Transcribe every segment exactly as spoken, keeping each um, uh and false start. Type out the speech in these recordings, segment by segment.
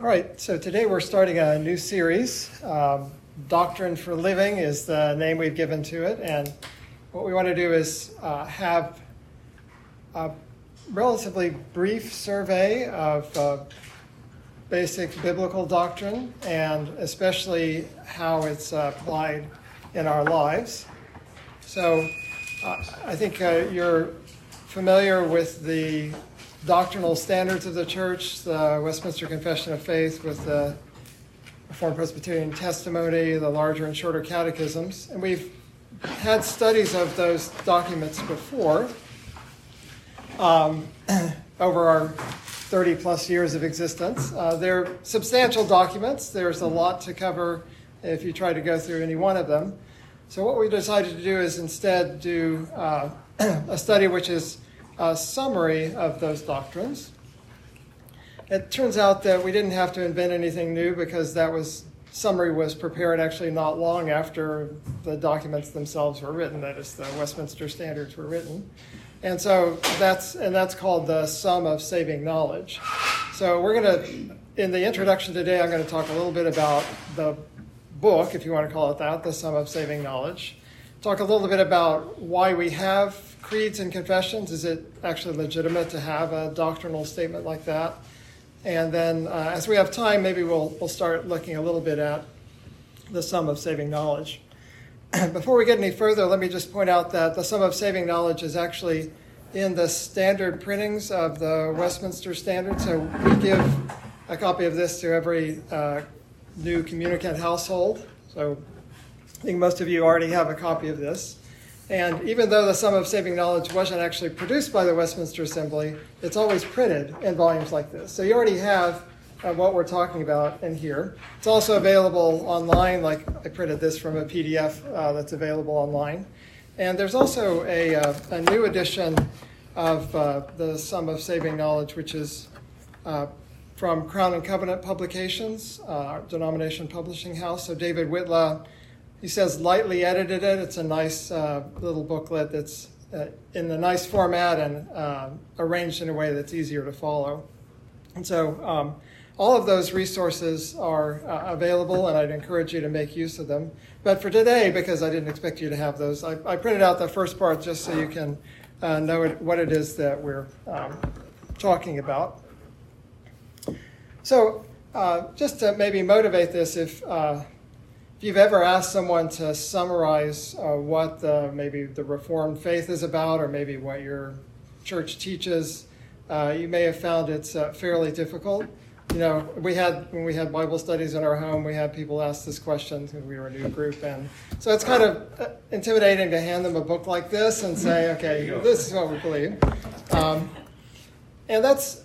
All right, so today we're starting a new series. Um, Doctrine for Living is the name we've given to it, and what we want to do is uh, have a relatively brief survey of uh, basic biblical doctrine, and especially how it's uh, applied in our lives. So uh, I think uh, you're familiar with the doctrinal standards of the church, the Westminster Confession of Faith with the Reformed Presbyterian Testimony, the larger and shorter catechisms. And we've had studies of those documents before um, over our thirty plus years of existence. Uh, they're substantial documents. There's a lot to cover if you try to go through any one of them. So what we decided to do is instead do uh, a study which is a summary of those doctrines. It turns out that we didn't have to invent anything new because that was summary was prepared actually not long after the documents themselves were written, that is, the Westminster Standards were written. And so that's and that's called the Sum of Saving Knowledge. So we're going to, in the introduction today, I'm going to talk a little bit about the book, if you want to call it that, the Sum of Saving Knowledge. Talk a little bit about why we have creeds and confessions. Is it actually legitimate to have a doctrinal statement like that? And then uh, as we have time, maybe we'll we'll start looking a little bit at the Sum of Saving Knowledge. Before we get any further, let me just point out that the Sum of Saving Knowledge is actually in the standard printings of the Westminster Standard. So we give a copy of this to every uh, new communicant household. So I think most of you already have a copy of this. And even though the Sum of Saving Knowledge wasn't actually produced by the Westminster Assembly, it's always printed in volumes like this. So you already have uh, what we're talking about in here. It's also available online, like I printed this from a P D F uh, that's available online. And there's also a, uh, a new edition of uh, the Sum of Saving Knowledge, which is uh, from Crown and Covenant Publications, uh, our denomination publishing house. So David Whitla, he says, lightly edited it. It's a nice uh, little booklet that's uh, in a nice format and uh, arranged in a way that's easier to follow. And so um, all of those resources are uh, available, and I'd encourage you to make use of them. But for today, because I didn't expect you to have those, I, I printed out the first part just so you can uh, know it, what it is that we're um, talking about. So uh, just to maybe motivate this, if... Uh, If you've ever asked someone to summarize uh, what the, maybe the Reformed faith is about, or maybe what your church teaches, uh, you may have found it's uh, fairly difficult. You know, we had when we had Bible studies in our home, we had people ask this question because we were a new group, and so it's kind of intimidating to hand them a book like this and say, "Okay, this is what we believe," um, and that's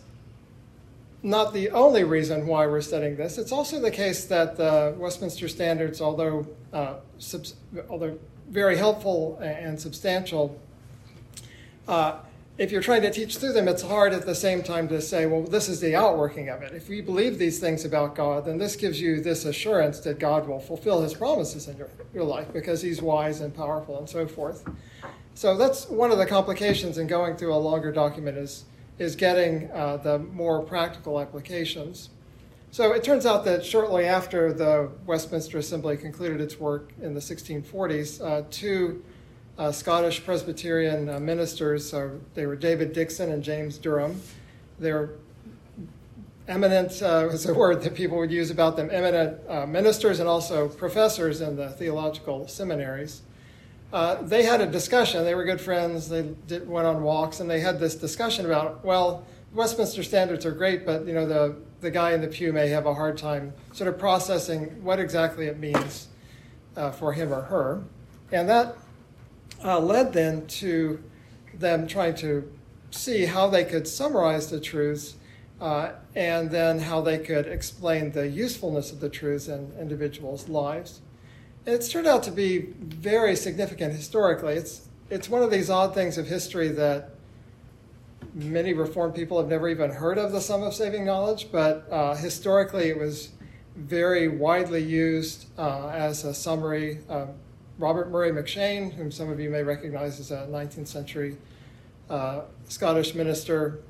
not the only reason why we're studying this. It's also the case that the Westminster Standards, although uh, subs- although very helpful and substantial, uh, if you're trying to teach through them, it's hard at the same time to say, well, this is the outworking of it. If you believe these things about God, then this gives you this assurance that God will fulfill his promises in your, your life because he's wise and powerful and so forth. So that's one of the complications in going through a longer document is is getting uh, the more practical applications. So it turns out that shortly after the Westminster Assembly concluded its work in the sixteen forties, uh, two uh, Scottish Presbyterian uh, ministers, uh, they were David Dixon and James Durham. They're eminent, uh, was a word that people would use about them, eminent uh, ministers and also professors in the theological seminaries. Uh, they had a discussion. They were good friends. They did, went on walks, and they had this discussion about, well, Westminster Standards are great, but you know the, the guy in the pew may have a hard time sort of processing what exactly it means uh, for him or her. And that uh, led then to them trying to see how they could summarize the truths uh, and then how they could explain the usefulness of the truths in individuals' lives. It's turned out to be very significant historically. It's it's one of these odd things of history that many Reformed people have never even heard of the Sum of Saving Knowledge, but uh, historically it was very widely used uh, as a summary. Uh, Robert Murray McCheyne, whom some of you may recognize as a nineteenth century uh, Scottish minister,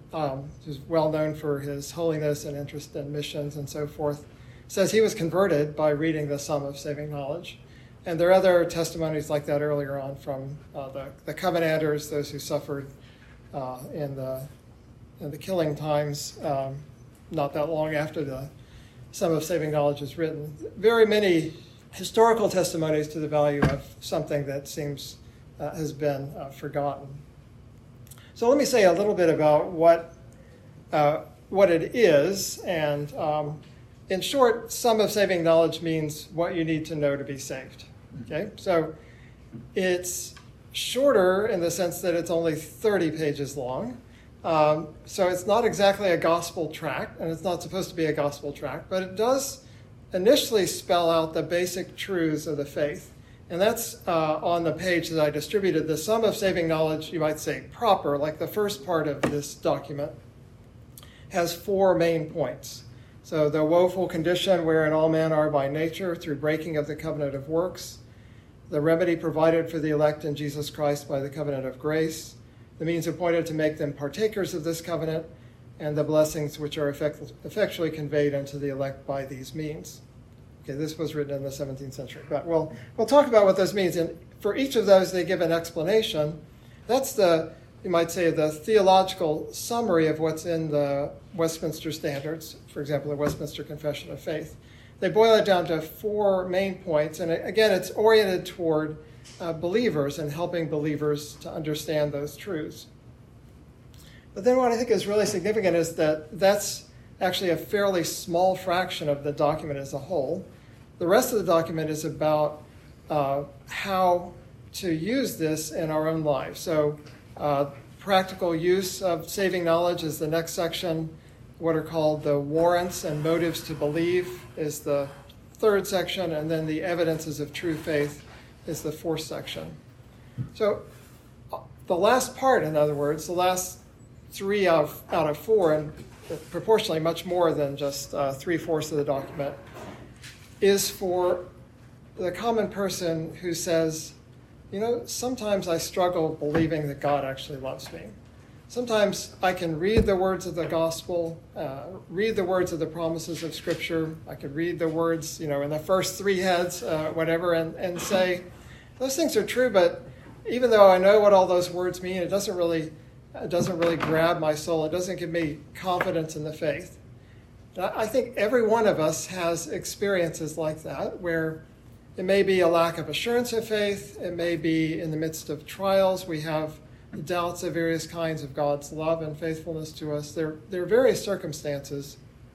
um, who's well known for his holiness and interest in missions and so forth, says he was converted by reading the Sum of Saving Knowledge. And there are other testimonies like that earlier on from uh, the, the Covenanters, those who suffered uh, in the in the killing times, um, not that long after the Sum of Saving Knowledge was written. Very many historical testimonies to the value of something that seems uh, has been uh, forgotten. So let me say a little bit about what uh, what it is. And um, in short, Sum of Saving Knowledge means what you need to know to be saved. Okay, so it's shorter in the sense that it's only thirty pages long. Um, so it's not exactly a gospel tract, and it's not supposed to be a gospel tract, but it does initially spell out the basic truths of the faith. And that's uh, on the page that I distributed. The Sum of Saving Knowledge, you might say proper, like the first part of this document, has four main points. So the woeful condition wherein all men are by nature through breaking of the covenant of works, the remedy provided for the elect in Jesus Christ by the covenant of grace, the means appointed to make them partakers of this covenant, and the blessings which are effect- effectually conveyed unto the elect by these means. Okay, this was written in the seventeenth century, but we'll, we'll talk about what this means. And for each of those, they give an explanation. That's the, you might say, the theological summary of what's in the Westminster Standards, for example, the Westminster Confession of Faith. They boil it down to four main points, and again, it's oriented toward uh, believers and helping believers to understand those truths. But then what I think is really significant is that that's actually a fairly small fraction of the document as a whole. The rest of the document is about uh, how to use this in our own lives. So uh, practical use of saving knowledge is the next section. What are called the warrants and motives to believe is the third section, and then the evidences of true faith is the fourth section. So the last part, in other words, the last three out of, out of four, and proportionally much more than just uh, three-fourths of the document, is for the common person who says, you know, sometimes I struggle believing that God actually loves me. Sometimes I can read the words of the gospel, uh, read the words of the promises of Scripture. I could read the words, you know, in the first three heads, uh, whatever, and, and say, those things are true, but even though I know what all those words mean, it doesn't really, it doesn't really grab my soul. It doesn't give me confidence in the faith. I think every one of us has experiences like that, where it may be a lack of assurance of faith. It may be in the midst of trials. We have doubts of various kinds of God's love and faithfulness to us. There, there are various circumstances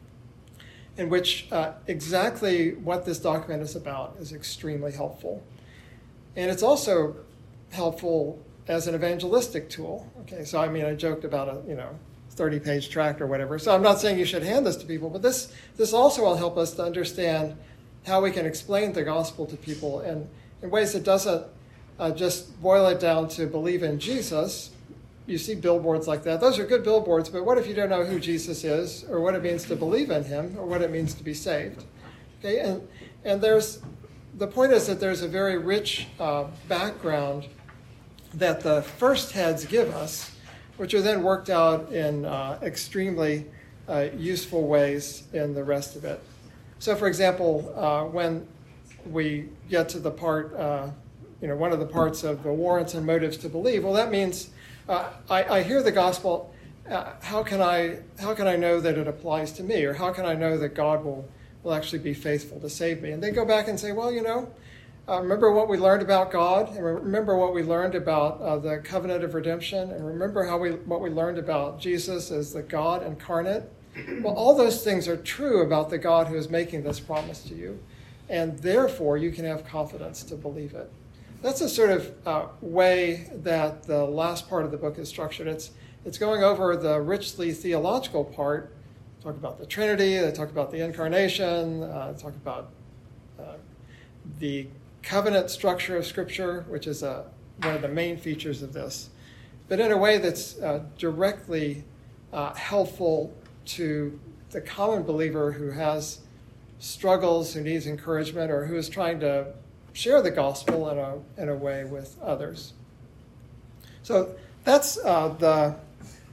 in which uh, exactly what this document is about is extremely helpful. And it's also helpful as an evangelistic tool. Okay, so I mean, I joked about a, you know, thirty-page tract or whatever. So I'm not saying you should hand this to people, but this, this also will help us to understand how we can explain the gospel to people in, in ways that doesn't Uh, just boil it down to believe in Jesus. You see billboards like that. Those are good billboards, but what if you don't know who Jesus is, or what it means to believe in him, or what it means to be saved? Okay, and and there's the point is that there's a very rich uh, background that the first heads give us, which are then worked out in uh, extremely uh, useful ways in the rest of it. So, for example, uh, when we get to the part. Uh, You know, one of the parts of the warrants and motives to believe. Well, that means uh, I, I hear the gospel. Uh, how can I how can I know that it applies to me, or how can I know that God will will actually be faithful to save me? And they go back and say, well, you know, uh, remember what we learned about God, and remember what we learned about uh, the covenant of redemption, and remember how we what we learned about Jesus as the God incarnate. Well, all those things are true about the God who is making this promise to you, and therefore you can have confidence to believe it. That's a sort of uh, way that the last part of the book is structured. It's it's going over the richly theological part. They talk about the Trinity. They talk about the Incarnation. Uh, they talk about uh, the covenant structure of Scripture, which is a, one of the main features of this, but in a way that's uh, directly uh, helpful to the common believer who has struggles, who needs encouragement, or who is trying to share the gospel in a in a way with others. So that's uh, the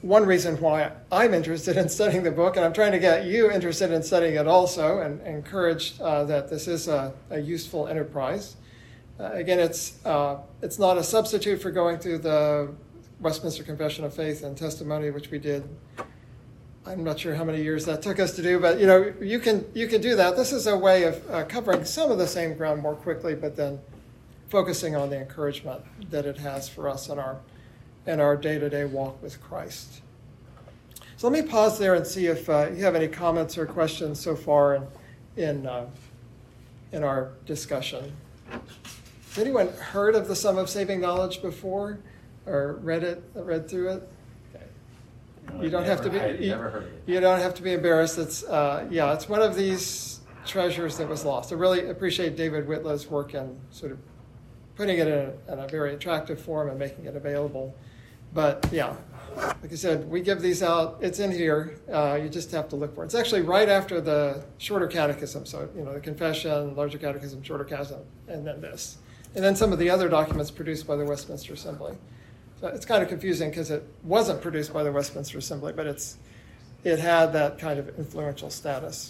one reason why I'm interested in studying the book, and I'm trying to get you interested in studying it also, and encouraged uh, that this is a, a useful enterprise. Uh, again, it's uh, it's not a substitute for going through the Westminster Confession of Faith and Testimony, which we did. I'm not sure how many years that took us to do, but you know, you can you can do that. This is a way of uh, covering some of the same ground more quickly, but then focusing on the encouragement that it has for us in our in our day-to-day walk with Christ. So let me pause there and see if uh, you have any comments or questions so far in in, uh, in our discussion. Has anyone heard of the Sum of Saving Knowledge before, or read it, read through it? You don't have to be. You, you don't have to be embarrassed. It's uh, yeah. It's one of these treasures that was lost. I really appreciate David Whitlow's work in sort of putting it in a, in a very attractive form and making it available. But yeah, like I said, we give these out. It's in here. Uh, you just have to look for it. It's actually right after the Shorter Catechism. So you know, the Confession, Larger Catechism, Shorter Catechism, and then this, and then some of the other documents produced by the Westminster Assembly. So it's kind of confusing because it wasn't produced by the Westminster Assembly, but it's it had that kind of influential status.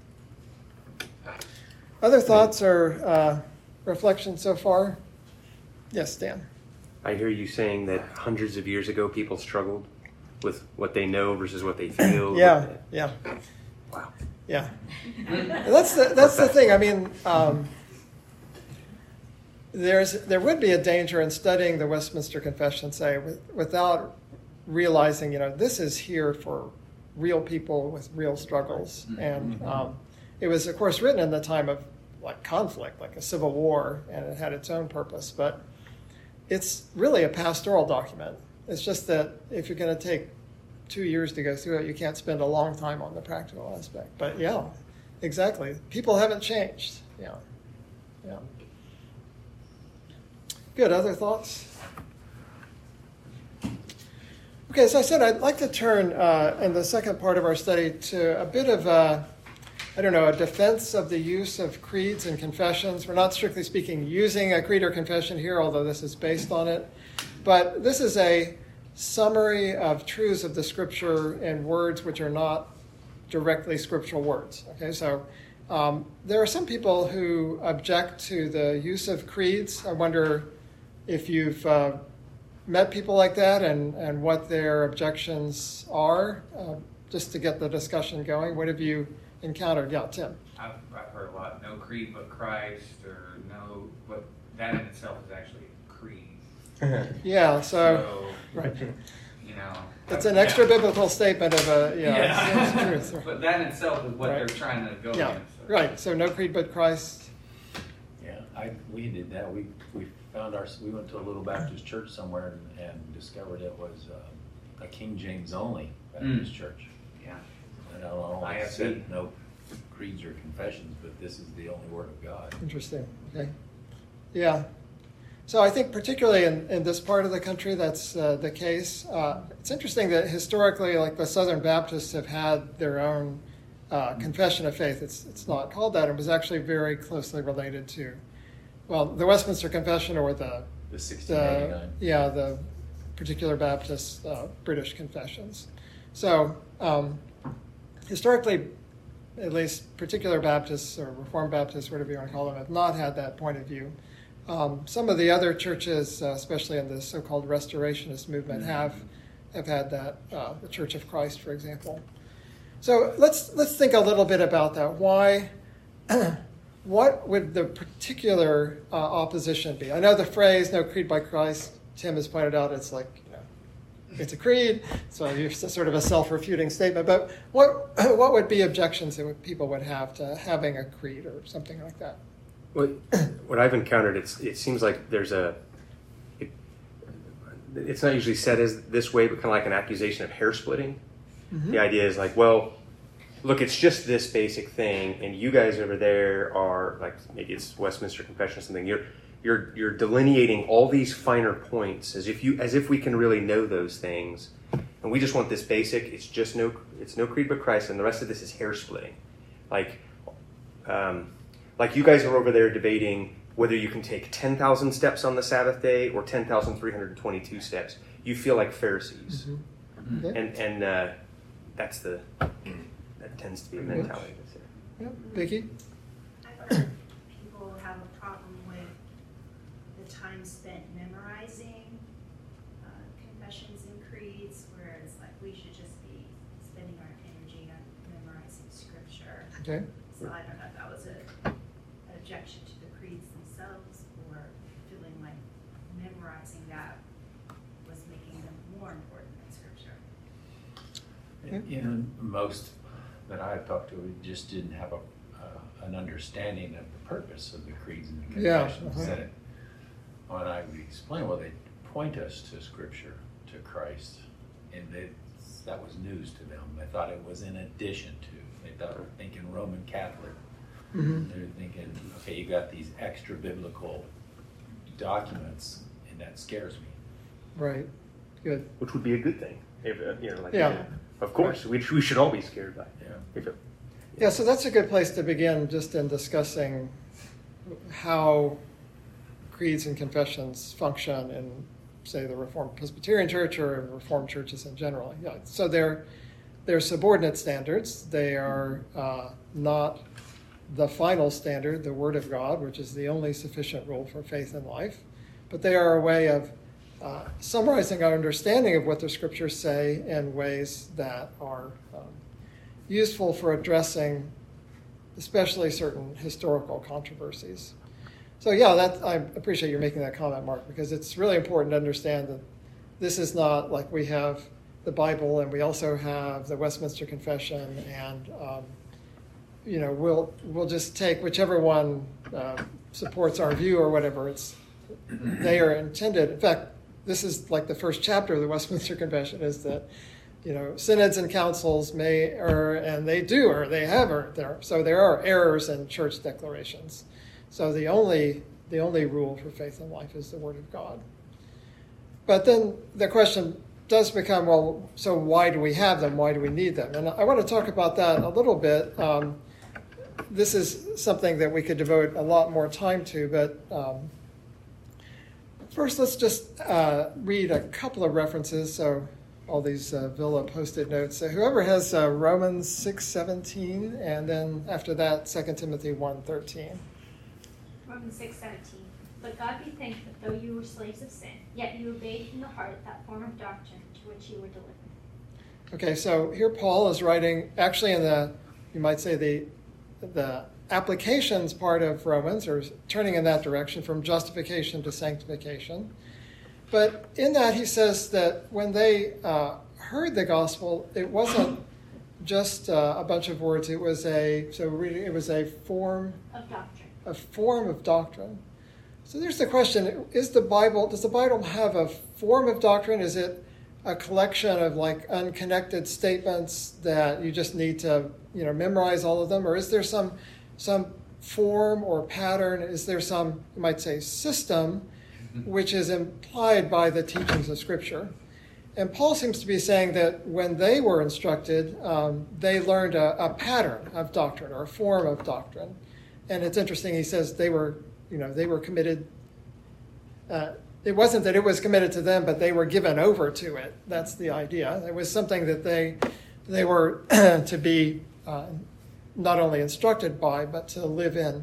Other thoughts or uh, reflections so far? Yes, Dan. I hear you saying that hundreds of years ago people struggled with what they know versus what they feel. yeah, yeah. Wow. Yeah. That's the, that's the thing. I mean, um, There's there would be a danger in studying the Westminster Confession, say, with, without realizing, you know, this is here for real people with real struggles. And um, it was, of course, written in the time of like conflict, like a civil war, and it had its own purpose. But it's really a pastoral document. It's just that if you're going to take two years to go through it, you can't spend a long time on the practical aspect. But yeah, exactly. People haven't changed. Yeah, yeah. Good. Other thoughts? Okay, as I said, I'd like to turn uh, in the second part of our study to a bit of a, I don't know, a defense of the use of creeds and confessions. We're not strictly speaking using a creed or confession here, although this is based on it. But this is a summary of truths of the Scripture in words which are not directly scriptural words. Okay, so um, there are some people who object to the use of creeds. I wonder if you've uh, met people like that and, and what their objections are, uh, just to get the discussion going. What have you encountered? Yeah, Tim. I've, I've heard a lot, no creed but Christ, or no, but that in itself is actually a creed. Yeah, so, so, right. You know. It's an extra yeah. biblical statement of a, yeah, yeah. it's, it's truth. But that in itself is what right. they're trying to go yeah. against. So. Right, so no creed but Christ. Yeah, I we did that. We we found our, we went to a little Baptist church somewhere and, and discovered it was uh, a King James only Baptist mm. church. Yeah. And I don't know, I have said no creeds or confessions, but this is the only word of God. Interesting. Okay. Yeah. So I think particularly in, in this part of the country, that's uh, the case. Uh, it's interesting that historically, like the Southern Baptists have had their own uh, confession of faith. It's it's not called that. It was actually very closely related to, well, the Westminster Confession or the the sixteen eighty-nine. The, yeah, the particular Baptist uh, British confessions. So um, historically, at least particular Baptists or Reformed Baptists, whatever you want to call them, have not had that point of view. Um, some of the other churches, uh, especially in the so-called Restorationist movement, have have had that. Uh, the Church of Christ, for example. So let's let's think a little bit about that. Why? What would the particular uh, opposition be? I know the phrase "no creed by Christ." Tim has pointed out it's like, you know, it's a creed, so it's sort of a self-refuting statement. But what what would be objections that people would have to having a creed or something like that? What, what I've encountered, it's, it seems like there's a, it, it's not usually said as this way, but kind of like an accusation of hair splitting. Mm-hmm. The idea is like, well, look, it's just this basic thing, and you guys over there are like, maybe it's Westminster Confession or something. You're you're you're delineating all these finer points as if you as if we can really know those things, and we just want this basic. It's just no, it's no creed but Christ, and the rest of this is hair splitting, like. Um, Like you guys are over there debating whether you can take ten thousand steps on the Sabbath day or ten thousand three hundred twenty-two steps. You feel like Pharisees. Mm-hmm. Okay. And and uh, that's the that tends to be a mentality that's there. Yeah. Vicki? I've heard people have a problem with the time spent memorizing uh, confessions and creeds, where it's like we should just be spending our energy on memorizing scripture. Okay. So I don't know if that was a, an objection to the creeds themselves, or feeling like memorizing that was making them more important than scripture. You know, most that I've talked to just didn't have a, uh, an understanding of the purpose of the creeds and the Yeah, confessions. uh-huh. That when I would explain, well, they point us to Scripture, to Christ, and they, that was news to them. They thought it was in addition to. They thought they were thinking Roman Catholic. Mm-hmm. They're thinking, okay, you got these extra biblical documents, and that scares me. Right. Good. Which would be a good thing. If, uh, you know, like, Yeah. yeah, of course, we, we should all be scared by it. Yeah. If it, Yeah, so that's a good place to begin, just in discussing how creeds and confessions function in, say, the Reformed Presbyterian Church or Reformed churches in general. Yeah, so they're they're subordinate standards. They are uh, not the final standard, the Word of God, which is the only sufficient rule for faith and life, but they are a way of uh, summarizing our understanding of what the Scriptures say in ways that are um, useful for addressing especially certain historical controversies. So yeah, that, I appreciate you making that comment, Mark, because it's really important to understand that this is not like we have the Bible and we also have the Westminster Confession, and um, you know, we'll we'll just take whichever one uh, supports our view or whatever. It's they are intended. In fact, this is like the first chapter of the Westminster Confession is that, you know, synods and councils may err, and they do, or they have erred there. So there are errors in church declarations. So the only the only rule for faith and life is the Word of God. But then the question does become, well, so why do we have them? Why do we need them? And I want to talk about that a little bit. Um, this is something that we could devote a lot more time to, but um, first let's just uh, read a couple of references. So all these uh, Villa post-it notes. So whoever has uh, Romans six seventeen, and then after that, Second Timothy one thirteen. Romans six seventeen. But God be thanked that though you were slaves of sin, yet you obeyed from the heart that form of doctrine to which you were delivered. Okay, so here Paul is writing, actually in the, you might say the the applications part of Romans, or turning in that direction from justification to sanctification. But in that he says that when they uh, heard the gospel, it wasn't just uh, a bunch of words. It was a so reading. It was a form Of doctrine. a form of doctrine. So there's the question: Is the Bible? Does the Bible have a form of doctrine? Is it a collection of like unconnected statements that you just need to, you know, memorize all of them, or is there some some form or pattern? Is there some, you might say, system which is implied by the teachings of Scripture? And Paul seems to be saying that when they were instructed, um, they learned a, a pattern of doctrine or a form of doctrine. And it's interesting, he says they were, you know, they were committed. Uh, it wasn't that it was committed to them, but they were given over to it. That's the idea. It was something that they they were to be uh, not only instructed by, but to live in.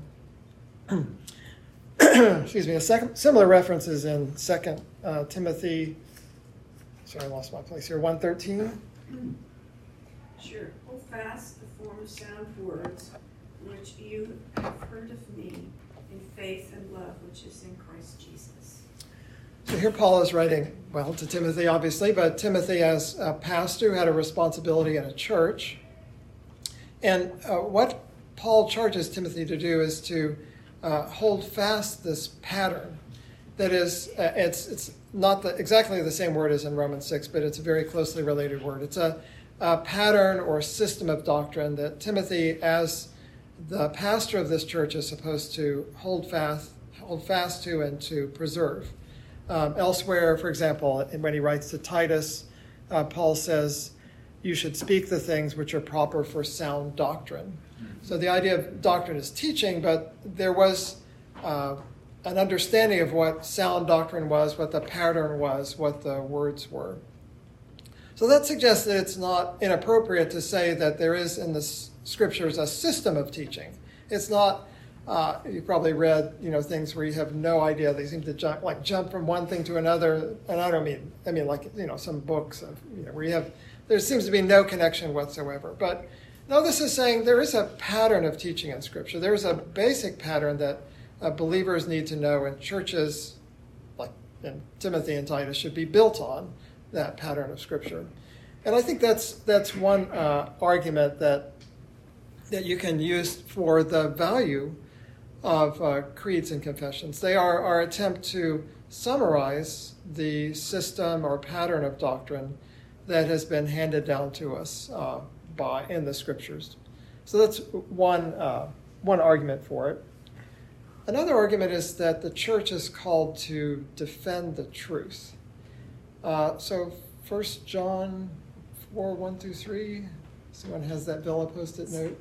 Excuse me. A second, similar reference is in Second uh, Timothy. Sorry, I lost my place here. one thirteen. Sure. Hold fast the form of sound words which you have heard of me in faith and love which is in Christ Jesus. So here Paul is writing, well, to Timothy, obviously, but Timothy as a pastor who had a responsibility in a church. And uh, what Paul charges Timothy to do is to uh, hold fast this pattern. That is, uh, it's it's not the, exactly the same word as in Romans six, but it's a very closely related word. It's a, a pattern or system of doctrine that Timothy, as the pastor of this church, is supposed to hold fast, hold fast to and to preserve. Um, elsewhere, for example, when he writes to Titus, uh, Paul says, you should speak the things which are proper for sound doctrine. So the idea of doctrine is teaching, but there was uh, an understanding of what sound doctrine was, what the pattern was, what the words were. So that suggests that it's not inappropriate to say that there is in the scriptures a system of teaching. It's not, uh, you probably read, you know, things where you have no idea. They seem to jump, like jump from one thing to another. And I don't mean, I mean like, you know, some books of, you know, where you have, there seems to be no connection whatsoever. But no, this is saying there is a pattern of teaching in Scripture. There is a basic pattern that uh, believers need to know, and churches, like in Timothy and Titus, should be built on that pattern of Scripture. And I think that's that's one uh, argument that that you can use for the value of uh, creeds and confessions. They are our attempt to summarize the system or pattern of doctrine that has been handed down to us uh, by in the Scriptures. So that's one uh, one argument for it. Another argument is that the church is called to defend the truth. Uh, so First John four, one through three. Someone has that Villa Post-it note.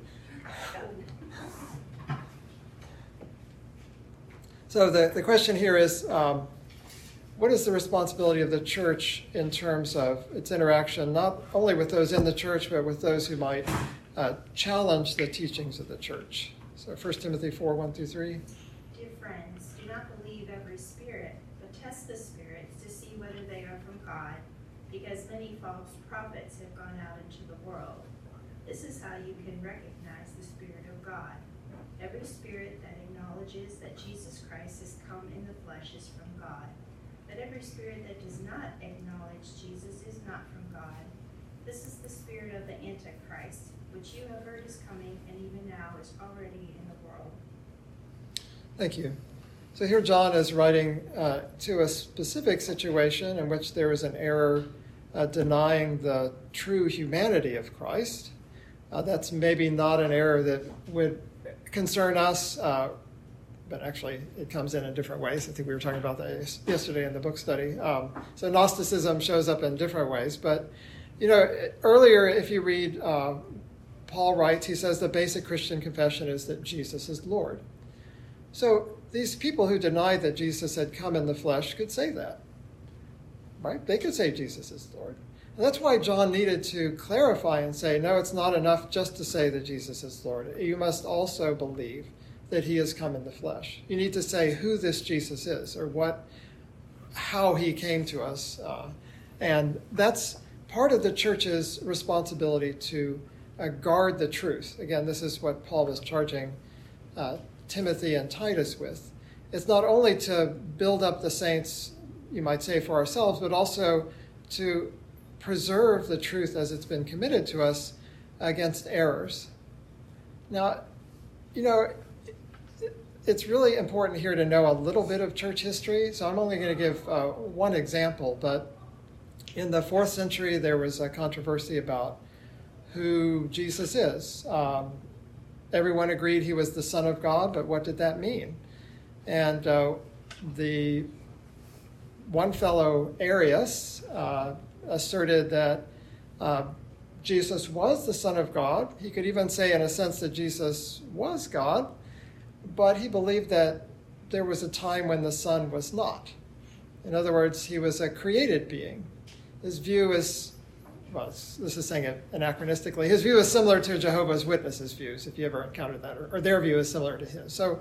So the, the question here is, um, what is the responsibility of the church in terms of its interaction, not only with those in the church, but with those who might uh, challenge the teachings of the church? So First Timothy four, one through three. Dear friends, do not believe every spirit, but test the spirits to see whether they are from God, because many false prophets have gone out into the world. This is how you can recognize the Spirit of God. Every spirit that acknowledges that Jesus Christ has come in the flesh is from God. But every spirit that does not acknowledge Jesus is not from God. This is the spirit of the Antichrist, which you have heard is coming, and even now is already in the world. Thank you. So here John is writing uh, to a specific situation in which there is an error uh, denying the true humanity of Christ. Uh, that's maybe not an error that would concern us, uh, but actually it comes in in different ways. I think we were talking about that yesterday in the book study. Um, so Gnosticism shows up in different ways. But, you know, earlier if you read, uh, Paul writes, he says the basic Christian confession is that Jesus is Lord. So these people who denied that Jesus had come in the flesh could say that, right? They could say Jesus is Lord. And that's why John needed to clarify and say, no, it's not enough just to say that Jesus is Lord. You must also believe that he has come in the flesh. You need to say who this Jesus is, or what, how he came to us. Uh, and that's part of the church's responsibility to uh, guard the truth. Again, this is what Paul was charging uh, Timothy and Titus with. It's not only to build up the saints, you might say, for ourselves, but also to preserve the truth as it's been committed to us against errors. Now, you know, it's really important here to know a little bit of church history. So I'm only going to give uh, one example, but in the fourth century, there was a controversy about who Jesus is. Um, everyone agreed he was the Son of God, but what did that mean? And uh, the one fellow, Arius, uh, asserted that uh, Jesus was the Son of God. He could even say, in a sense, that Jesus was God, but he believed that there was a time when the Son was not. In other words, he was a created being. His view is, well, this is saying it anachronistically, his view is similar to Jehovah's Witnesses' views, if you ever encountered that, or, or their view is similar to his. So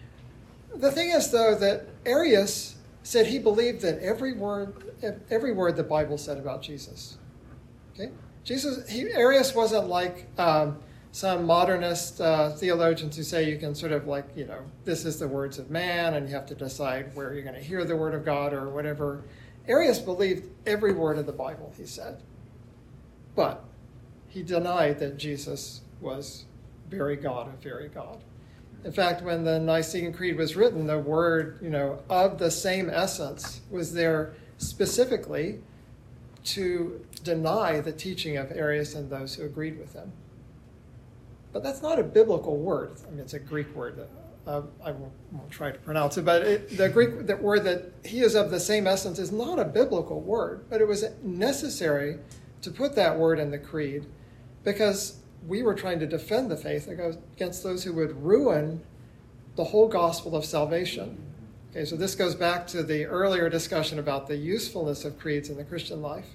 the thing is, though, that Arius said he believed that every word, every word the Bible said about Jesus. Okay, Jesus. He, Arius wasn't like um, some modernist uh, theologians who say you can sort of like, you know, this is the words of man, and you have to decide where you're going to hear the word of God or whatever. Arius believed every word of the Bible, he said, but he denied that Jesus was very God of very God. In fact, when the Nicene Creed was written, the word, you know, of the same essence was there specifically to deny the teaching of Arius and those who agreed with him. But that's not a biblical word. I mean, it's a Greek word. Uh, I won't, won't try to pronounce it, but it, the Greek that word that he is of the same essence is not a biblical word, but it was necessary to put that word in the creed because we were trying to defend the faith against those who would ruin the whole gospel of salvation. Okay, so this goes back to the earlier discussion about the usefulness of creeds in the Christian life.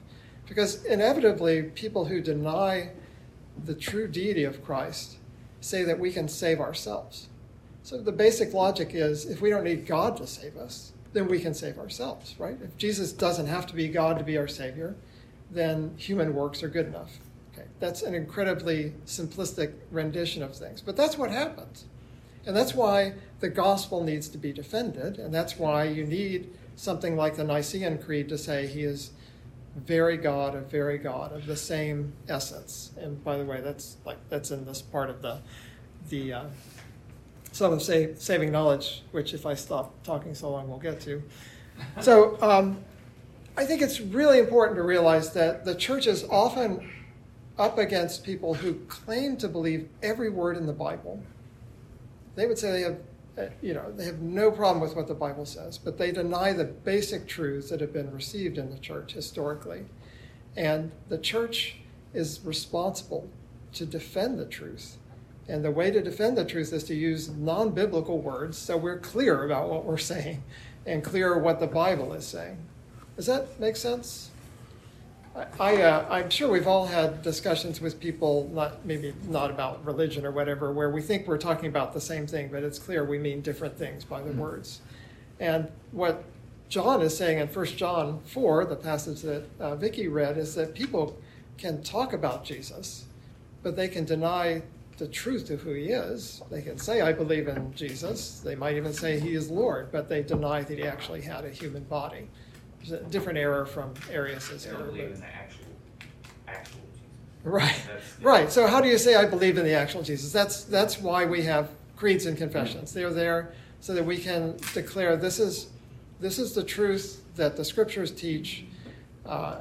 Because inevitably, people who deny the true deity of Christ say that we can save ourselves. So the basic logic is, if we don't need God to save us, then we can save ourselves, right? If Jesus doesn't have to be God to be our Savior, then human works are good enough. Okay, that's an incredibly simplistic rendition of things, but that's what happens. And that's why the gospel needs to be defended, and that's why you need something like the Nicene Creed to say he is very God of very God, of the same essence. And by the way, that's like that's in this part of the the uh, Sum of Sa- Saving Knowledge, which if I stop talking so long, we'll get to. So um, I think it's really important to realize that the church is often up against people who claim to believe every word in the Bible. They would say they have, uh, you know, they have no problem with what the Bible says, but they deny the basic truths that have been received in the church historically. And the church is responsible to defend the truth. And the way to defend the truth is to use non-biblical words so we're clear about what we're saying and clear what the Bible is saying. Does that make sense? I, I, uh, I'm sure we've all had discussions with people, not maybe not about religion or whatever, where we think we're talking about the same thing, but it's clear we mean different things by the mm-hmm. words. And what John is saying in First John four, the passage that uh, Vicki read, is that people can talk about Jesus, but they can deny the truth of who he is. They can say, I believe in Jesus. They might even say he is Lord, but they deny that he actually had a human body. There's a different error from Arius' They error. don't believe but- in the actual, actual Jesus. Right, That's- right. So how do you say I believe in the actual Jesus? That's that's why we have creeds and confessions. They're there so that we can declare this is this is the truth that the scriptures teach. Uh,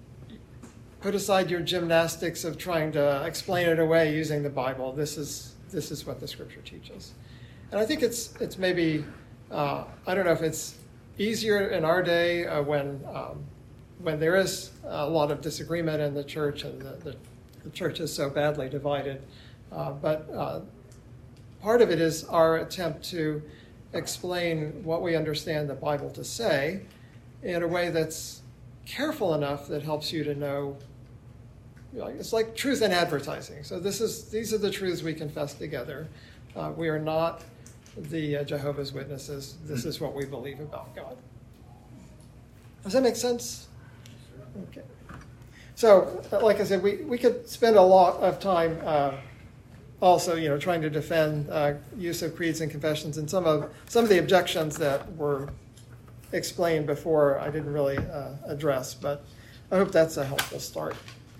put aside your gymnastics of trying to explain it away using the Bible. This is this is what the scripture teaches. And I think it's it's maybe uh, I don't know if it's easier in our day uh, when um, when there is a lot of disagreement in the church and the, the, the church is so badly divided. Uh, but uh, part of it is our attempt to explain what we understand the Bible to say in a way that's careful enough that helps you to know. You know, it's like truth in advertising. So this is these are the truths we confess together. Uh, we are not the uh, Jehovah's Witnesses. This is what we believe about God. Does that make sense? Okay. So, like I said, we, we could spend a lot of time uh, also, you know, trying to defend uh, use of creeds and confessions, and some of some of the objections that were explained before I didn't really uh, address, but I hope that's a helpful start.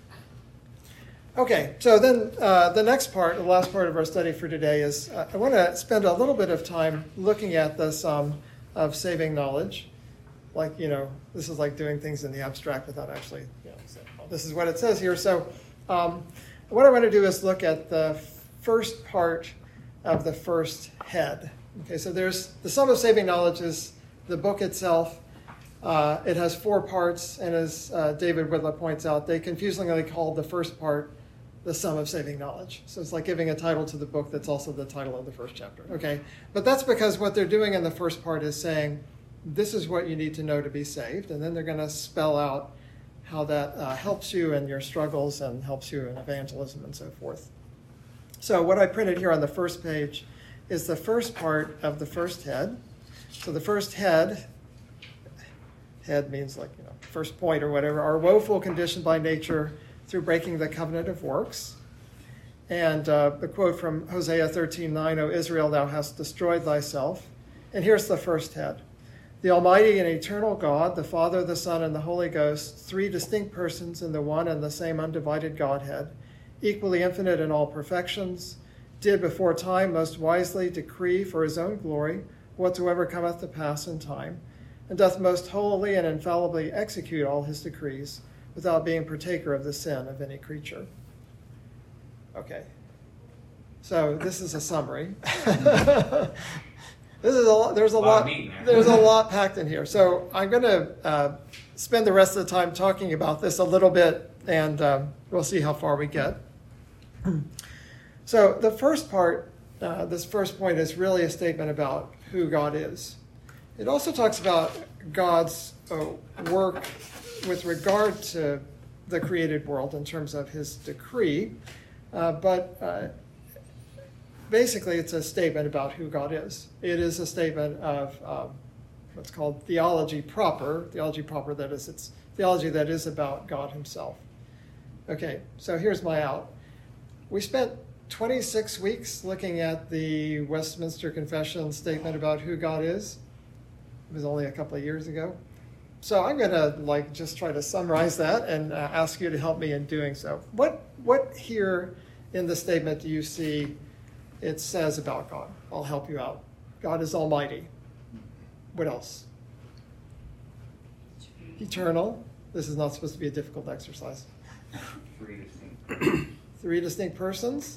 Okay, so then uh, the next part, the last part of our study for today is uh, I want to spend a little bit of time looking at the sum of saving knowledge. Like, you know, this is like doing things in the abstract without actually, you know, saying, well, this is what it says here. So um, what I want to do is look at the first part of the first head. Okay, so there's the sum of saving knowledge is the book itself. Uh, it has four parts, and as uh, David Whitler points out, they confusingly called the first part the sum of saving knowledge. So it's like giving a title to the book that's also the title of the first chapter. Okay, but that's because what they're doing in the first part is saying, this is what you need to know to be saved, and then they're going to spell out how that uh, helps you in your struggles and helps you in evangelism and so forth. So what I printed here on the first page is the first part of the first head. So the first head, head means like, you know, first point or whatever, are woeful condition by nature through breaking the covenant of works. And uh, the quote from Hosea thirteen nine, O Israel, thou hast destroyed thyself. And here's the first head. The Almighty and eternal God, the Father, the Son, and the Holy Ghost, three distinct persons in the one and the same undivided Godhead, equally infinite in all perfections, did before time most wisely decree for his own glory whatsoever cometh to pass in time, and doth most holily and infallibly execute all his decrees, without being partaker of the sin of any creature. Okay, so this is a summary. This is a lot. There's a, a lot. lot meat, there's a lot packed in here. So I'm going to uh, spend the rest of the time talking about this a little bit, and um, we'll see how far we get. So the first part, uh, this first point, is really a statement about who God is. It also talks about God's uh, work with regard to the created world in terms of his decree, uh, but uh, basically it's a statement about who God is. It is a statement of um, what's called theology proper, theology proper, that is, it's theology that is about God himself. Okay, so here's my out. We spent twenty-six weeks looking at the Westminster Confession statement about who God is. It was only a couple of years ago. So I'm going to like just try to summarize that and uh, ask you to help me in doing so. What what here in the statement do you see it says about God? I'll help you out. God is almighty. What else? Eternal. This is not supposed to be a difficult exercise. Three distinct. Three distinct persons.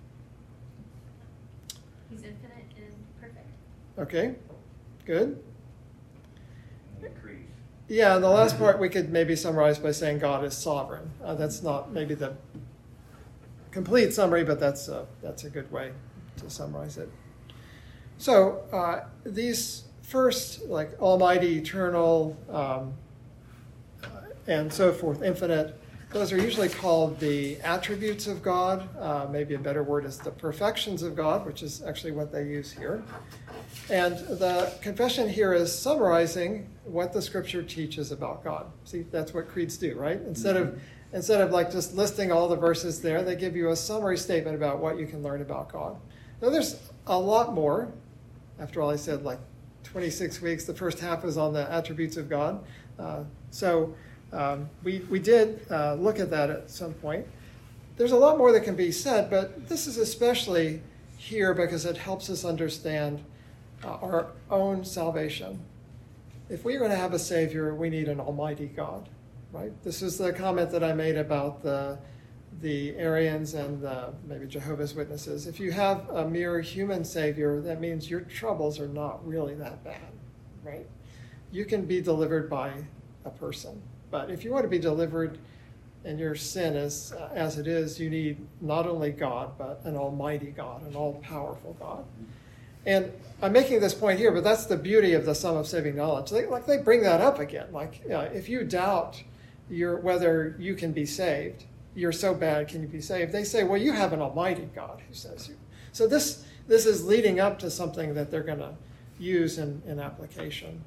He's infinite and perfect. Okay, good. And increase. Yeah, the last part we could maybe summarize by saying God is sovereign. Uh, that's not maybe the complete summary, but that's a, that's a good way to summarize it. So uh, these first, like almighty, eternal, um, and so forth, infinite, those are usually called the attributes of God. Uh, maybe a better word is the perfections of God, which is actually what they use here. And the confession here is summarizing what the scripture teaches about God. See, that's what creeds do, right? Instead of instead of like just listing all the verses there, they give you a summary statement about what you can learn about God. Now, there's a lot more. After all, I said like twenty-six weeks. The first half was on the attributes of God. Uh, so um, we, we did uh, look at that at some point. There's a lot more that can be said, but this is especially here because it helps us understand uh, our own salvation. If we are going to have a Savior, we need an almighty God, right? This is the comment that I made about the the Arians and the, maybe Jehovah's Witnesses. If you have a mere human Savior, that means your troubles are not really that bad, right? You can be delivered by a person. But if you want to be delivered and your sin is uh, as it is, you need not only God, but an almighty God, an all-powerful God. And I'm making this point here, but that's the beauty of the sum of saving knowledge. They, like they bring that up again. Like uh, if you doubt your, whether you can be saved, you're so bad, can you be saved? They say, well, you have an almighty God who says you. So this this is leading up to something that they're going to use in, in application.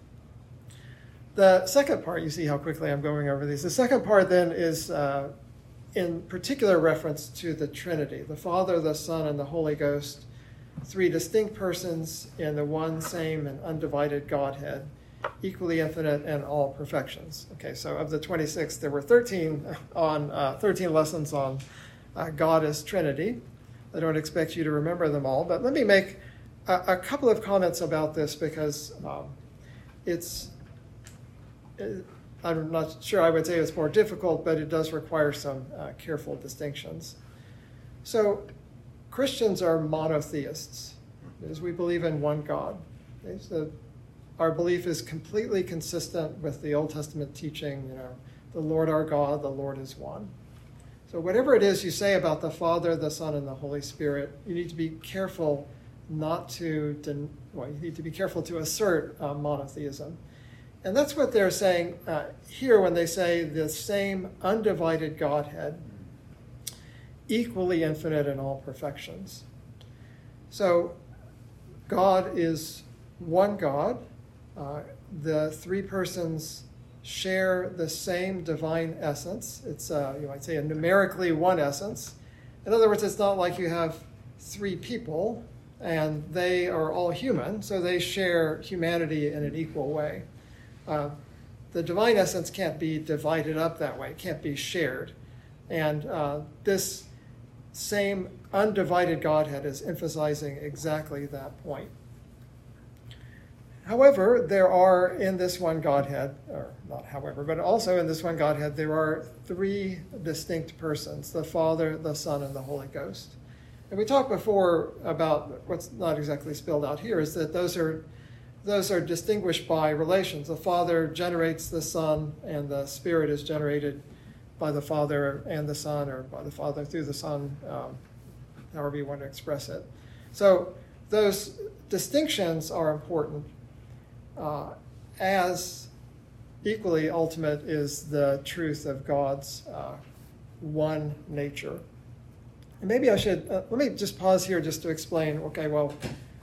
The second part, you see how quickly I'm going over these. The second part then is uh, in particular reference to the Trinity, the Father, the Son, and the Holy Ghost, three distinct persons in the one, same, and undivided Godhead, equally infinite and all perfections. Okay, so of the twenty-six, there were thirteen on uh, thirteen lessons on uh, God as Trinity. I don't expect you to remember them all, but let me make a, a couple of comments about this because um, it's, it, I'm not sure I would say it's more difficult, but it does require some uh, careful distinctions. So Christians are monotheists, because we believe in one God. Okay, so our belief is completely consistent with the Old Testament teaching, you know, the Lord our God, the Lord is one. So whatever it is you say about the Father, the Son, and the Holy Spirit, you need to be careful not to, den- well, you need to be careful to assert uh, monotheism. And that's what they're saying uh, here when they say the same undivided Godhead, equally infinite in all perfections. So God is one God. Uh, the three persons share the same divine essence. It's, uh, you might say, a numerically one essence. In other words, it's not like you have three people and they are all human, so they share humanity in an equal way. Uh, the divine essence can't be divided up that way. It can't be shared. And uh, this same undivided Godhead is emphasizing exactly that point. However, there are in this one Godhead, or not however, but also in this one Godhead, there are three distinct persons, the Father, the Son, and the Holy Ghost. And we talked before about what's not exactly spelled out here, is that those are those are distinguished by relations. The Father generates the Son, and the Spirit is generated by the Father and the Son, or by the Father through the Son, um, however you want to express it. So those distinctions are important. Uh, as equally ultimate is the truth of God's uh, one nature. And maybe I should, uh, let me just pause here just to explain, okay, well,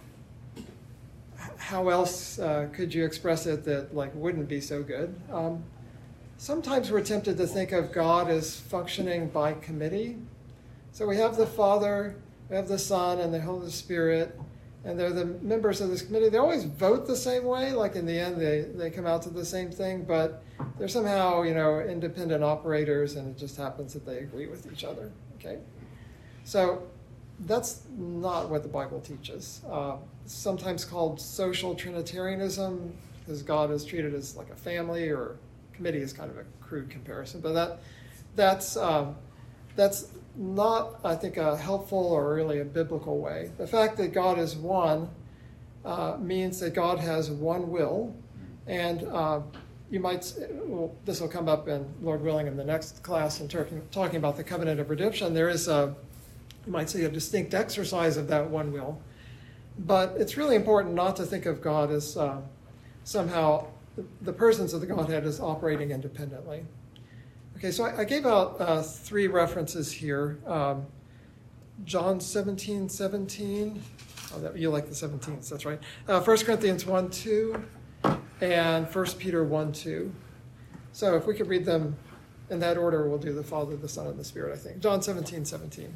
how else uh, could you express it that like wouldn't be so good? Um, sometimes we're tempted to think of God as functioning by committee. So we have the Father, we have the Son, and the Holy Spirit, and they're the members of this committee. They always vote the same way, like in the end they, they come out to the same thing, but they're somehow, you know, independent operators, and it just happens that they agree with each other, okay? So that's not what the Bible teaches. Uh, sometimes called social Trinitarianism, because God is treated as like a family, or committee is kind of a crude comparison, but that that's um, that's not, I think, a helpful or really a biblical way. The fact that God is one uh, means that God has one will, and uh, you might, well, this will come up in, Lord willing, in the next class in talking, talking about the covenant of redemption. There is a, you might say, a distinct exercise of that one will, but it's really important not to think of God as uh, somehow the persons of the Godhead as operating independently. Okay, so I, I gave out uh, three references here. Um, John seventeen seventeen. Oh, that, you like the seventeens, that's right. Uh, First Corinthians one two and First Peter one two. So if we could read them in that order, we'll do the Father, the Son, and the Spirit, I think. John seventeen seventeen.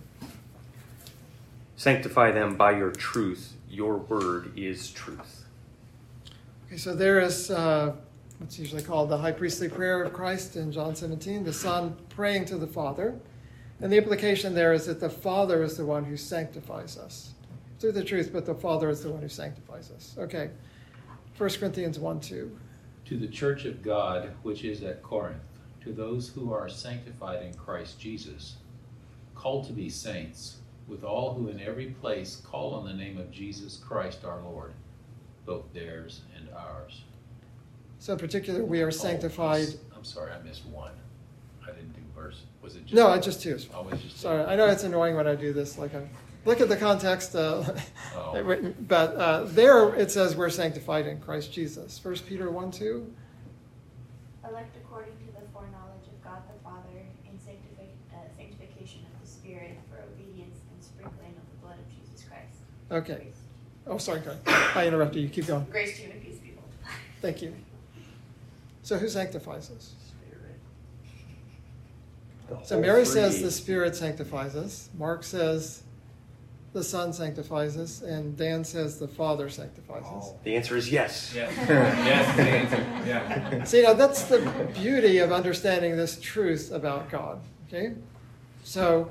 Sanctify them by your truth. Your word is truth. Okay, so there is uh, what's usually called the high priestly prayer of Christ in John seventeen, the Son praying to the Father. And the implication there is that the Father is the one who sanctifies us through the truth, but the Father is the one who sanctifies us. Okay, First Corinthians one two. To the church of God, which is at Corinth, to those who are sanctified in Christ Jesus, called to be saints, with all who in every place call on the name of Jesus Christ our Lord, both theirs and ours. So in particular, we are sanctified. Oh, I'm sorry, I missed one. I didn't do verse. Was it just No, it's just two. Always just Sorry, I know it's annoying when I do this. Like, I look at the context, uh, Oh. but uh, there it says we're sanctified in Christ Jesus. First Peter one two. Elect according to the foreknowledge of God the Father in sanctific- uh, sanctification of the Spirit for obedience and sprinkling of the blood of Jesus Christ. Okay. Grace, Oh, sorry, Karen. I interrupted you. Keep going. Grace to you and peace be multiplied. Thank you. So who sanctifies us? So Mary says the Spirit sanctifies us. Mark says the Son sanctifies us. And Dan says the Father sanctifies us. The answer is yes. Yes, yes, the answer, yeah. See, now that's the beauty of understanding this truth about God. Okay? So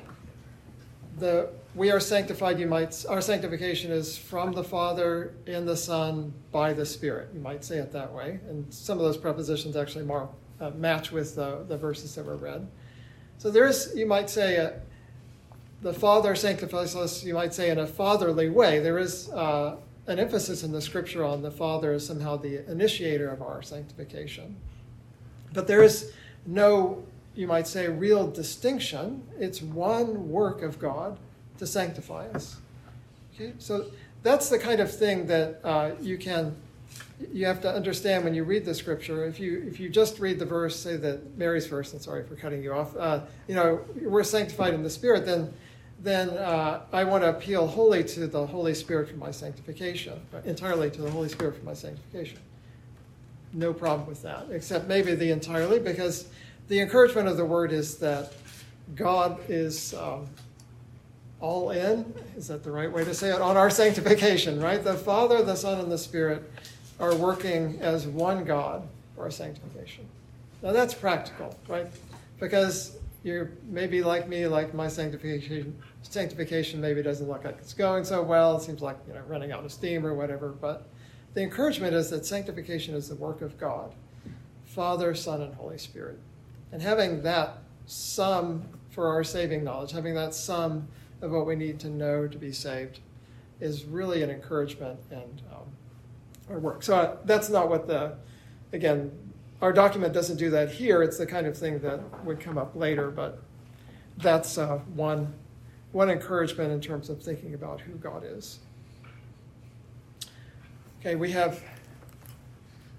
the we are sanctified, you might, our sanctification is from the Father, in the Son, by the Spirit. You might say it that way. And some of those prepositions actually more, uh, match with uh, the verses that were read. So there's, you might say, uh, the Father sanctifies us, you might say, in a fatherly way. There is uh, an emphasis in the Scripture on the Father as somehow the initiator of our sanctification. But there is no, you might say, real distinction. It's one work of God to sanctify us. Okay, so that's the kind of thing that uh, you can, you have to understand when you read the Scripture. If you if you just read the verse, say that Mary's verse, and sorry for cutting you off, uh, you know, we're sanctified in the Spirit, then then uh, I want to appeal wholly to the Holy Spirit for my sanctification, entirely to the Holy Spirit for my sanctification. No problem with that, except maybe the entirely, because the encouragement of the Word is that God is um, all in, is that the right way to say it, on our sanctification, right? The Father, the Son, and the Spirit are working as one God for our sanctification. Now that's practical, right? Because you're maybe like me, like my sanctification, sanctification maybe doesn't look like it's going so well. It seems like, you know, running out of steam or whatever. But the encouragement is that sanctification is the work of God, Father, Son, and Holy Spirit. And having that sum for our saving knowledge, having that sum of what we need to know to be saved, is really an encouragement and um, our work. So uh, that's not what the, again, our document doesn't do that here. It's the kind of thing that would come up later, but that's uh, one, one encouragement in terms of thinking about who God is. Okay, we have, yeah,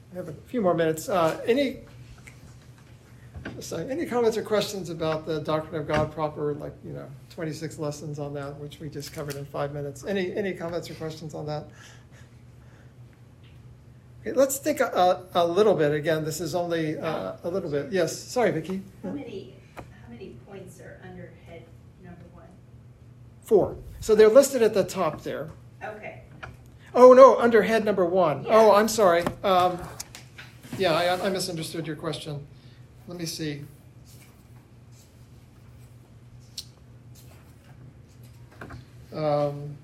We have a few more minutes. Uh, any, sorry, any comments or questions about the doctrine of God proper, like, you know, twenty-six lessons on that, which we just covered in five minutes? Any any comments or questions on that? Okay, let's think a, a little bit. Again, this is only uh, a little bit. Yes, sorry, Vicki. How many, how many points are under head number one? Four. So they're listed at the top there. Okay. Oh, no, under head number one. Yeah. Oh, I'm sorry. Um, yeah, I, I misunderstood your question. Let me see. Um,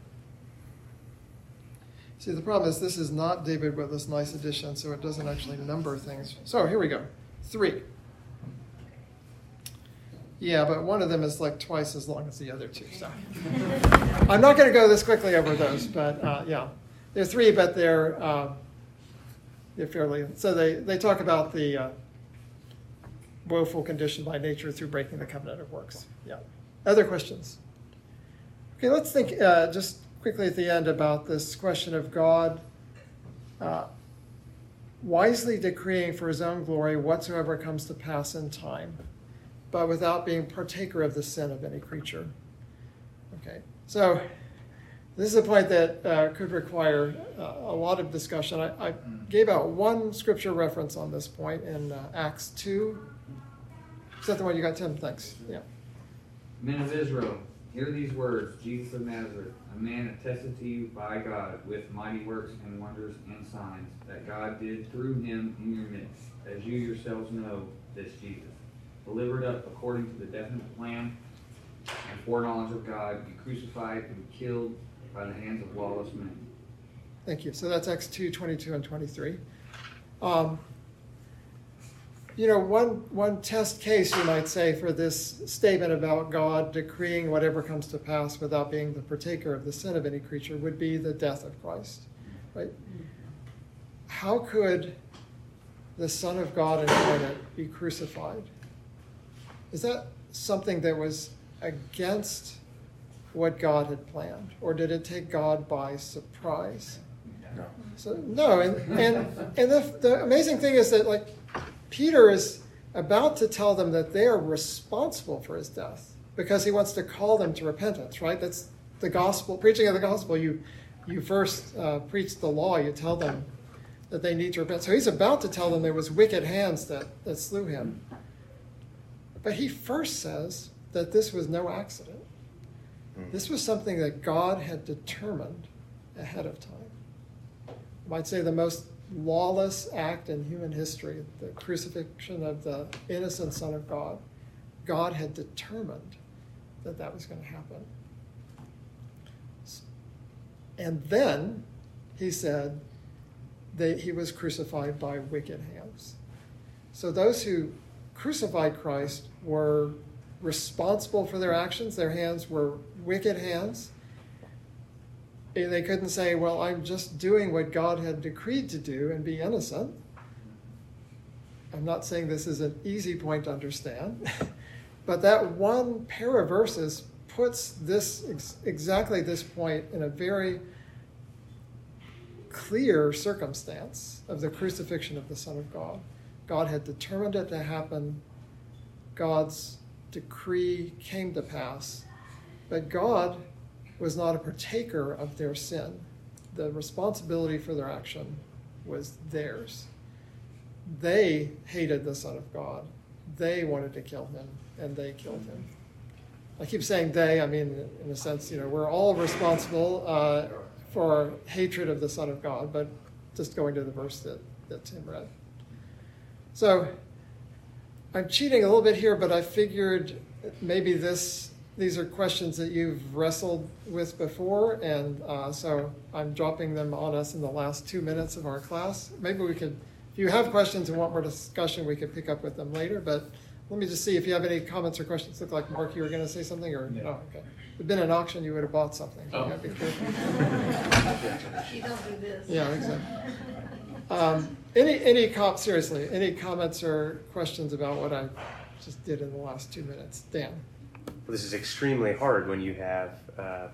see, the problem is this is not David with this nice addition, so it doesn't actually number things. So here we go. Three. Yeah, but one of them is like twice as long as the other two. So I'm not going to go this quickly over those, but uh, yeah. They're three, but they're, uh, they're fairly... So they, they talk about the uh, woeful condition by nature through breaking the covenant of works. Yeah. Other questions? Okay, let's think uh, just quickly at the end about this question of God uh, wisely decreeing for his own glory whatsoever comes to pass in time, but without being partaker of the sin of any creature. Okay, so this is a point that uh, could require uh, a lot of discussion. I, I gave out one scripture reference on this point in uh, Acts two. Is that the one you got, Tim? Thanks. Yeah. Men of Israel, hear these words, Jesus of Nazareth, a man attested to you by God with mighty works and wonders and signs that God did through him in your midst, as you yourselves know this Jesus, delivered up according to the definite plan and foreknowledge of God, you crucified and killed by the hands of lawless men. Thank you. So that's Acts two, twenty-two and twenty-three. Um, you know, one, one test case, you might say, for this statement about God decreeing whatever comes to pass without being the partaker of the sin of any creature would be the death of Christ, right? How could the Son of God incarnate be crucified? Is that something that was against what God had planned, or did it take God by surprise? No. So no, and and and the, the amazing thing is that, like, Peter is about to tell them that they are responsible for his death because he wants to call them to repentance. Right? That's the gospel, preaching of the gospel. You you first uh, preach the law. You tell them that they need to repent. So he's about to tell them there was wicked hands that that slew him. But he first says that this was no accident. This was something that God had determined ahead of time. I might say the most lawless act in human history, the crucifixion of the innocent Son of God. God had determined that that was going to happen. And then he said that he was crucified by wicked hands. So those who crucified Christ were responsible for their actions. Their hands were wicked hands. They couldn't say, well, I'm just doing what God had decreed to do and be innocent. I'm not saying this is an easy point to understand, but that one pair of verses puts this ex- exactly this point in a very clear circumstance of the crucifixion of the Son of God. God had determined it to happen. God's decree came to pass, but God was not a partaker of their sin. The responsibility for their action was theirs. They hated the Son of God. They wanted to kill him, and they killed him. I keep saying they, I mean, in a sense, you know, we're all responsible uh, for hatred of the Son of God, but just going to the verse that, that Tim read. So I'm cheating a little bit here, but I figured maybe this these are questions that you've wrestled with before, and uh, so I'm dropping them on us in the last two minutes of our class. Maybe we could, if you have questions and want more discussion, we could pick up with them later, but let me just see if you have any comments or questions. Look like, Mark, you were going to say something, or no? Oh, okay. If it'd been an auction, you would have bought something. So oh. you gotta be careful. You don't do this. Yeah, exactly. Um, any, any com- seriously, any comments or questions about what I just did in the last two minutes? Dan? Well, this is extremely hard when you have uh,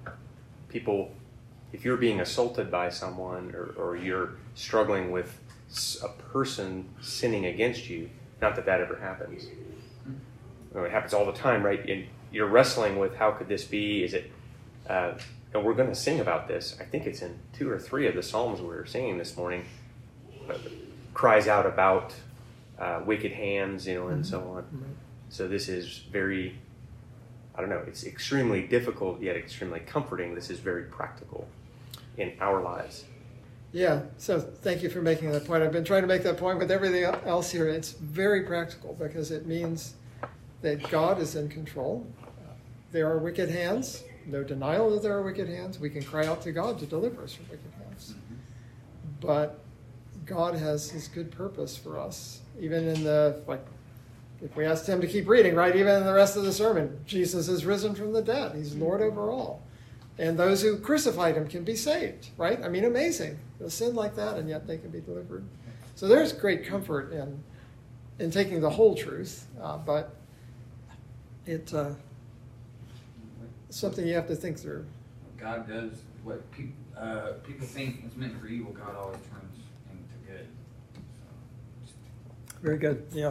people, if you're being assaulted by someone or, or you're struggling with s- a person sinning against you. Not that that ever happens. You know, it happens all the time, right? And you're wrestling with how could this be? Is it? Uh, and we're going to sing about this. I think it's in two or three of the Psalms we were singing this morning. Uh, cries out about uh, wicked hands, you know, and so on. Right. So this is very, I don't know, it's extremely difficult yet extremely comforting. This is very practical in our lives. Yeah, so thank you for making that point. I've been trying to make that point with everything else here. It's very practical because it means that God is in control. There are wicked hands. No denial that there are wicked hands. We can cry out to God to deliver us from wicked hands. But God has his good purpose for us. Even in the, like, if we asked him to keep reading, right, even in the rest of the sermon, Jesus is risen from the dead. He's Lord over all. And those who crucified him can be saved, right? I mean, amazing. A sin like that, and yet they can be delivered. So there's great comfort in in taking the whole truth, uh, but it, uh, it's something you have to think through. God does what people uh, people think is meant for evil. God always turns into good. So, Very good, yeah.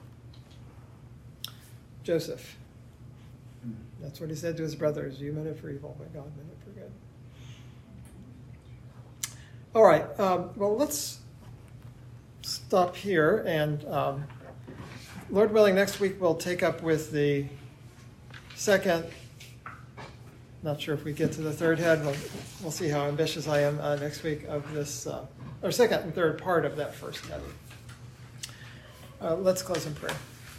Joseph. That's what he said to his brothers. You meant it for evil, but God meant it for good. All right, um, well, let's stop here. And um, Lord willing, next week we'll take up with the second, not sure if we get to the third head. We'll, we'll see how ambitious I am uh, next week of this, uh, or second and third part of that first head. Uh, let's close in prayer.